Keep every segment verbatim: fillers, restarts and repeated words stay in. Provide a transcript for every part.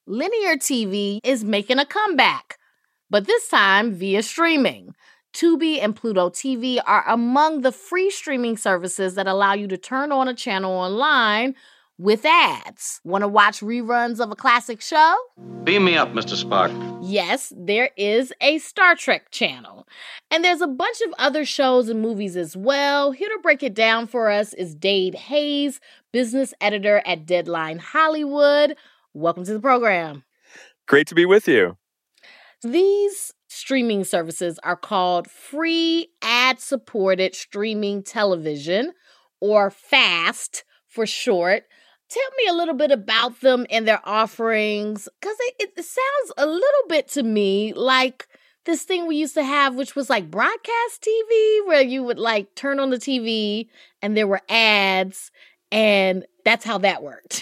Linear T V is making a comeback, but this time via streaming. Tubi and Pluto T V are among the free streaming services that allow you to turn on a channel online with ads. Want to watch reruns of a classic show? Beam me up, Mister Spock. Yes, there is a Star Trek channel. And there's a bunch of other shows and movies as well. Here to break it down for us is Dade Hayes, business editor at Deadline Hollywood. Welcome to the program. Great to be with you. These streaming services are called free ad-supported streaming television, or FAST for short. Tell me a little bit about them and their offerings, because it, it sounds a little bit to me like this thing we used to have, which was like broadcast T V, where you would like turn on the T V and there were ads, and that's how that worked.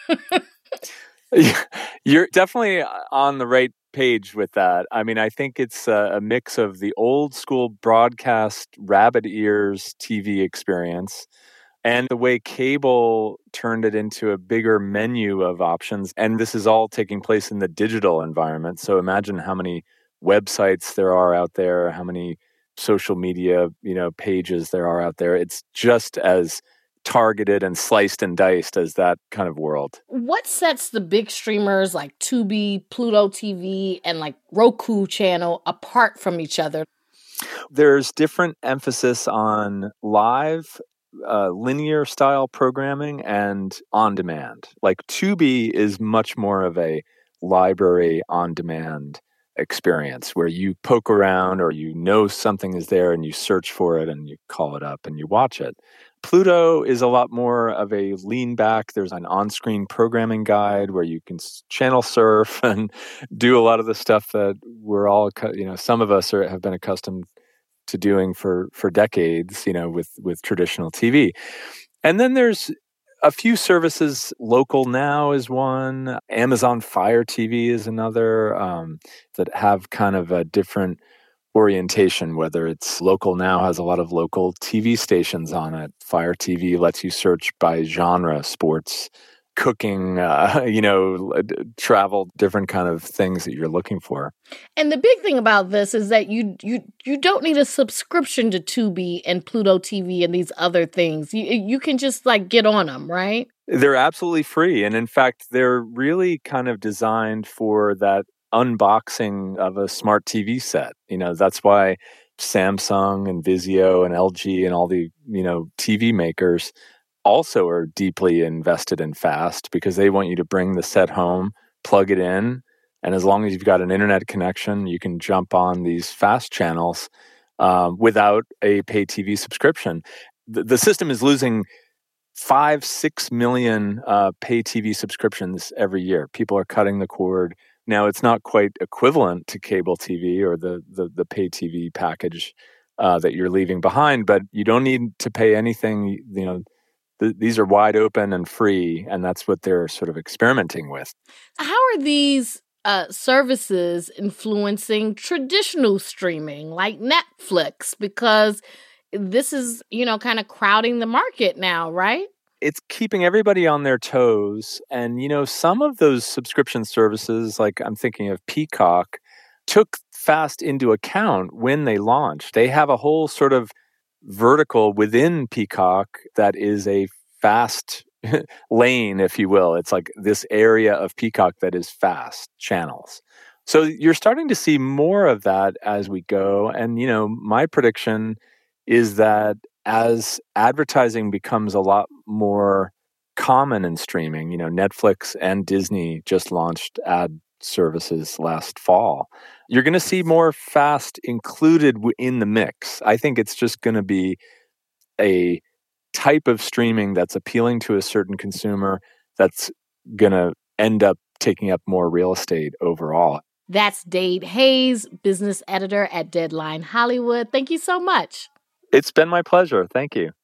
You're definitely on the right page with that. I mean, I think it's a, a mix of the old school broadcast rabbit ears T V experience and the way cable turned it into a bigger menu of options. And this is all taking place in the digital environment. So imagine how many websites there are out there, how many social media, you know, pages there are out there. It's just as targeted and sliced and diced as that kind of world. What sets the big streamers like Tubi, Pluto T V, and like Roku channel apart from each other? There's different emphasis on live, uh, linear style programming and on demand. Like Tubi is much more of a library on demand experience where you poke around or you know something is there and you search for it and you call it up and you watch it. Pluto is a lot more of a lean back. There's an on-screen programming guide where you can channel surf and do a lot of the stuff that we're all, you know, some of us are, have been accustomed to doing for, for decades, you know, with, with traditional T V. And then there's a few services. Local Now is one. Amazon Fire T V is another, um, that have kind of a different orientation, whether it's Local Now has a lot of local T V stations on it. Fire T V lets you search by genre, sports, cooking, uh, you know, travel, different kind of things that you're looking for. And the big thing about this is that you you you don't need a subscription to Tubi and Pluto T V and these other things. You you can just like get on them, right? They're absolutely free. And in fact, they're really kind of designed for that unboxing of a smart T V set. You know, that's why Samsung and Vizio and L G and all the, you know, T V makers also are deeply invested in FAST because they want you to bring the set home, plug it in, and as long as you've got an internet connection, you can jump on these FAST channels um, without a pay T V subscription. The, the system is losing five, six million uh, pay T V subscriptions every year. People are cutting the cord. Now, it's not quite equivalent to cable T V or the the, the pay T V package uh, that you're leaving behind, but you don't need to pay anything. You know, th- these are wide open and free, and that's what they're sort of experimenting with. How are these uh, services influencing traditional streaming like Netflix? Because this is, you know, kind of crowding the market now, right? It's keeping everybody on their toes. And, you know, some of those subscription services, like I'm thinking of Peacock, took FAST into account when they launched. They have a whole sort of vertical within Peacock that is a FAST lane, if you will. It's like this area of Peacock that is FAST channels. So you're starting to see more of that as we go. And, you know, my prediction is that as advertising becomes a lot more common in streaming, you know, Netflix and Disney just launched ad services last fall. You're going to see more FAST included in the mix. I think it's just going to be a type of streaming that's appealing to a certain consumer that's going to end up taking up more real estate overall. That's Dade Hayes, business editor at Deadline Hollywood. Thank you so much. It's been my pleasure. Thank you.